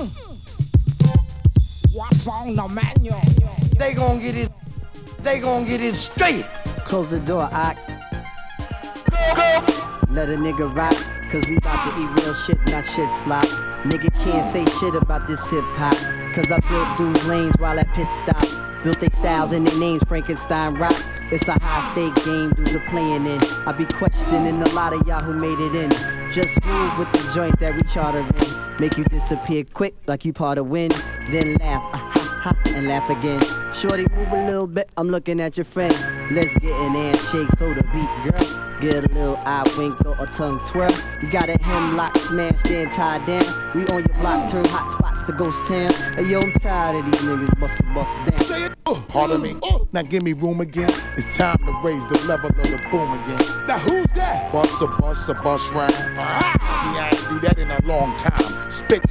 What's on the menu? They gon' get it straight. Close the door, I let a nigga rock, cause we bout to eat real shit, not shit slop. Nigga can't say shit about this hip hop, cause I built dudes lanes while at pit stop. Built they styles and their names, Frankenstein rock. It's a high stake game dudes are playing in. I be questioning a lot of y'all who made it in. Just move with the joint that we charter in. Make you disappear quick like you part of wind. Then laugh, and laugh again. Shorty, move a little bit, I'm looking at your friend. Let's get an handshake, throw the beat, girl. Get a little eye wink or a tongue twirl. You got a hemlock smashed and tied down. We on your block, turn hot spots to ghost town. Hey yo, I'm tired of these niggas bust down. Pardon me. Now give me room again. It's time to raise the level of the boom again. Now who's that? Bust a bus rhyme. See, I ain't do that in a long time. Spit